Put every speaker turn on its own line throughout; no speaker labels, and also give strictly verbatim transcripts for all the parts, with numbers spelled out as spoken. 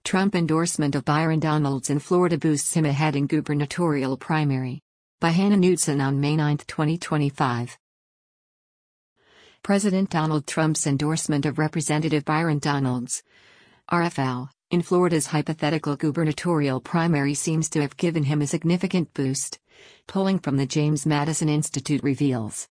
Trump endorsement of Byron Donalds in Florida boosts him ahead in gubernatorial primary. By Hannah Knudsen on May ninth, twenty twenty-five. President Donald Trump's endorsement of Representative Byron Donalds, R F L, in Florida's hypothetical gubernatorial primary seems to have given him a significant boost, polling from the James Madison Institute reveals.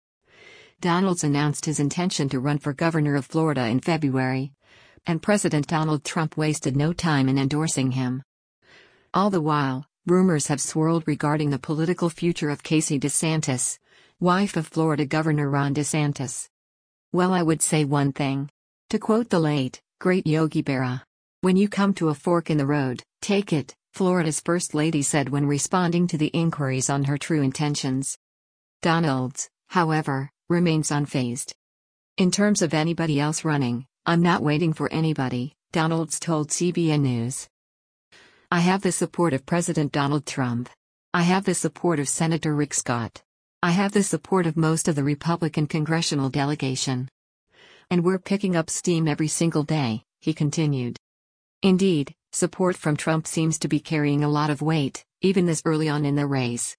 Donalds announced his intention to run for governor of Florida in February, and President Donald Trump wasted no time in endorsing him. All the while, rumors have swirled regarding the political future of Casey DeSantis, wife of Florida Governor Ron DeSantis. Well, I would say one thing. To quote the late, great Yogi Berra, "When you come to a fork in the road, take it," Florida's First Lady said when responding to the inquiries on her true intentions. Donalds, however, remains unfazed. "In terms of anybody else running, I'm not waiting for anybody," Donalds told C B N News. "I have the support of President Donald Trump. I have the support of Senator Rick Scott. I have the support of most of the Republican congressional delegation. And we're picking up steam every single day," he continued. Indeed, support from Trump seems to be carrying a lot of weight, even this early on in the race.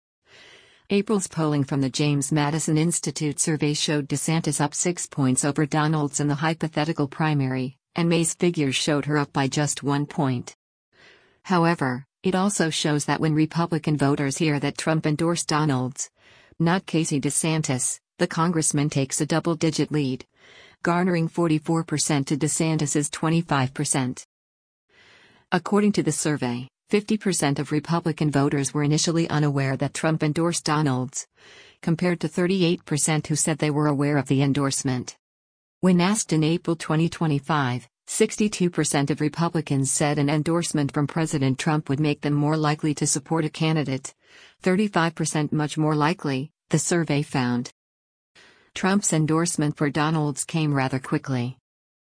April's polling from the James Madison Institute survey showed DeSantis up six points over Donalds in the hypothetical primary, and May's figures showed her up by just one point. However, it also shows that when Republican voters hear that Trump endorsed Donalds, not Casey DeSantis, the congressman takes a double-digit lead, garnering forty-four percent to DeSantis's twenty-five percent. According to the survey, fifty percent of Republican voters were initially unaware that Trump endorsed Donalds, compared to thirty-eight percent who said they were aware of the endorsement. When asked in April twenty twenty-five, sixty-two percent of Republicans said an endorsement from President Trump would make them more likely to support a candidate, thirty-five percent much more likely, the survey found. Trump's endorsement for Donalds came rather quickly.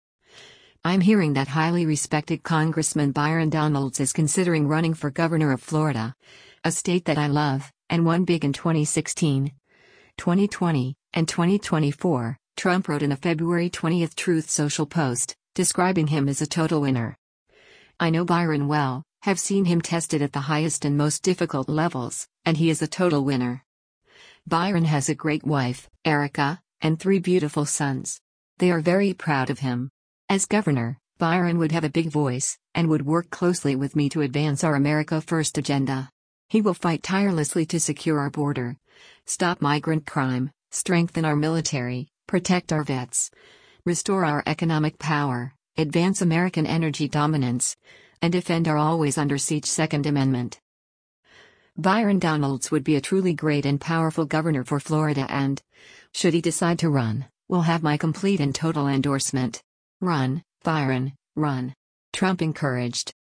"I'm hearing that highly respected Congressman Byron Donalds is considering running for governor of Florida, a state that I love, and won big in twenty sixteen, twenty twenty, and twenty twenty-four, Trump wrote in a February twentieth Truth Social post, describing him as a total winner. "I know Byron well, have seen him tested at the highest and most difficult levels, and he is a total winner. Byron has a great wife, Erica, and three beautiful sons. They are very proud of him. As governor, Byron would have a big voice, and would work closely with me to advance our America First agenda. He will fight tirelessly to secure our border, stop migrant crime, strengthen our military, protect our vets, restore our economic power, advance American energy dominance, and defend our always under siege Second Amendment. Byron Donalds would be a truly great and powerful governor for Florida and, should he decide to run, will have my complete and total endorsement. Run, Byron, run," Trump encouraged.